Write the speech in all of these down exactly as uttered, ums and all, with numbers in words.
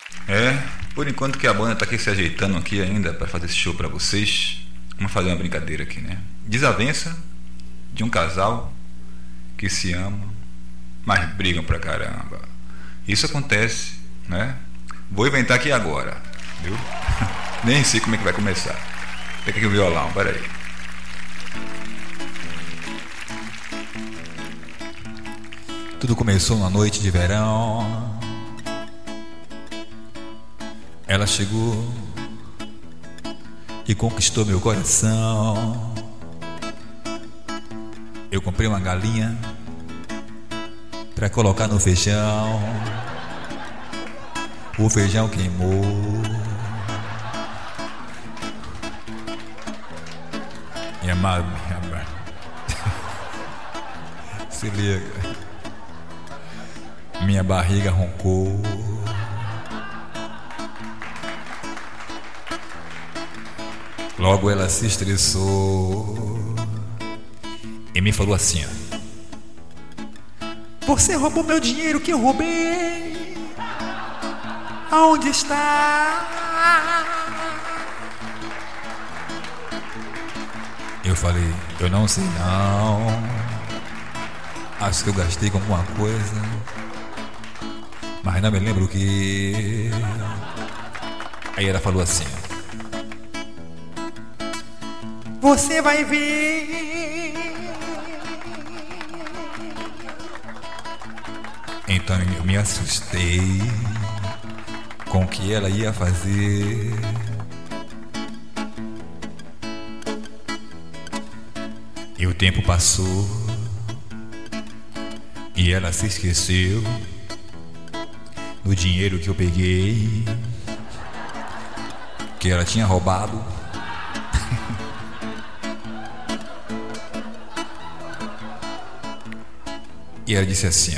É, por enquanto que a banda tá aqui se ajeitando aqui ainda para fazer esse show para vocês, vamos fazer uma brincadeira aqui, né? Desavença de um casal que se ama, mas brigam pra caramba. Isso acontece, né? Vou inventar aqui agora, viu? Nem sei como é que vai começar. Pega aqui o violão, peraí. Tudo começou numa noite de verão. Ela chegou e conquistou meu coração. Eu comprei uma galinha pra colocar no feijão. O feijão queimou. Minha mãe, minha mãe. Se liga. Minha barriga roncou. Logo ela se estressou e me falou assim: você roubou meu dinheiro que eu roubei. Aonde está? Eu falei: eu não sei não. Acho que eu gastei com alguma coisa, mas não me lembro o que. Aí ela falou assim: você vai ver. Então eu me assustei com o que ela ia fazer. E o tempo passou e ela se esqueceu do dinheiro que eu peguei, que ela tinha roubado. E ela disse assim: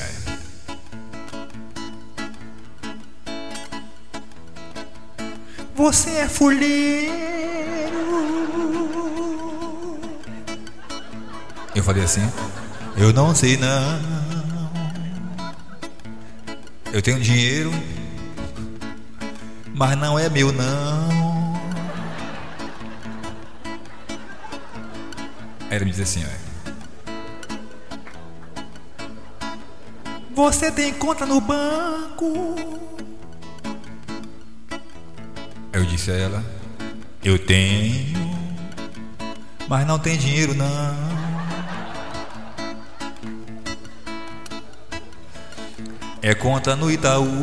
você é fuleiro. Eu falei assim: eu não sei não. Eu tenho dinheiro, mas não é meu não. Aí ela me disse assim: você tem conta no banco? Eu disse a ela: eu tenho, mas não tem dinheiro não. É conta no Itaú.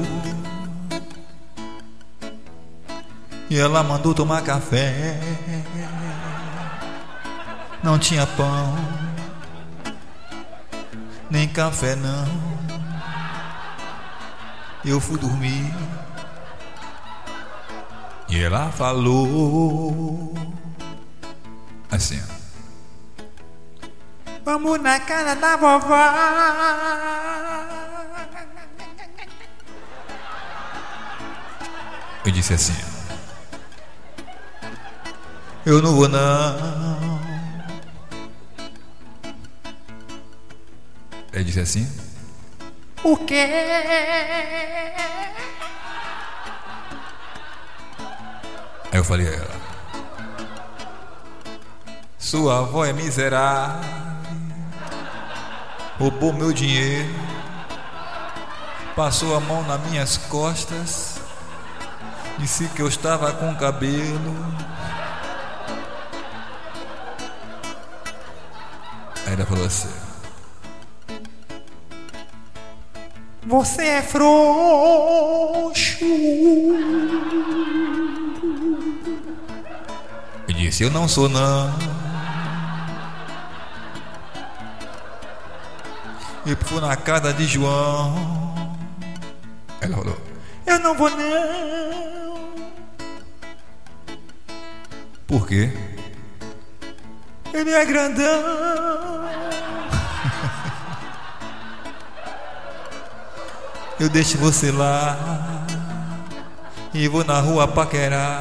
E ela mandou tomar café. Não tinha pão, nem café não. Eu fui dormir e ela falou assim: vamos na casa da vovó. Eu disse assim: eu não vou não. Ele disse assim: o quê? Aí eu falei a ela: sua avó é miserável, roubou meu dinheiro, passou a mão nas minhas costas, disse que eu estava com cabelo. Aí ela falou assim: você é frouxo. Eu disse: eu não sou não. Eu fui na casa de João. Ela falou: eu não vou não. Por quê? Ele é grandão. Eu deixo você lá e vou na rua paquerar.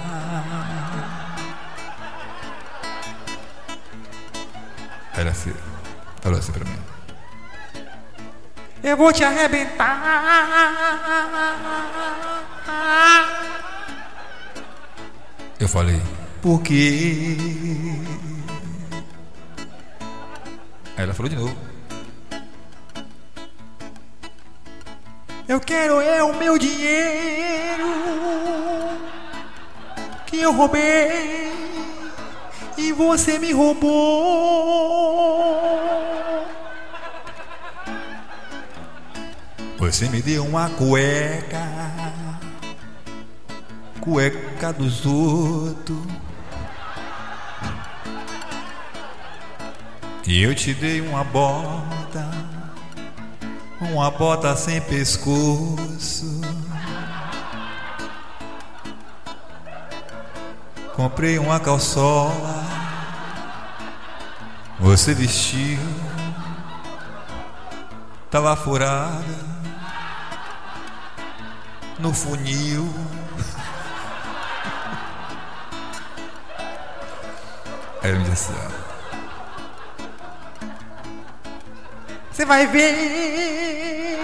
Ela assim, falou assim pra mim: eu vou te arrebentar. Eu falei, por quê? Aí ela falou de novo, eu quero é o meu dinheiro que eu roubei e você me roubou. Você me deu uma cueca, cueca dos outros, e eu te dei uma bota, uma bota sem pescoço. Comprei uma calçola, você vestiu, tava furada no funil. Aí eu disse, você vai ver.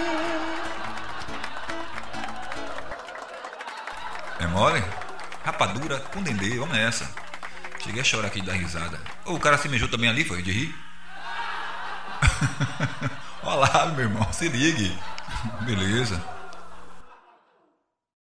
É mole? Rapadura com dendê, vamos nessa. Cheguei a chorar aqui de dar risada. Ô, o cara se mijou também ali, foi? De rir? Olha lá, meu irmão, se ligue. Beleza.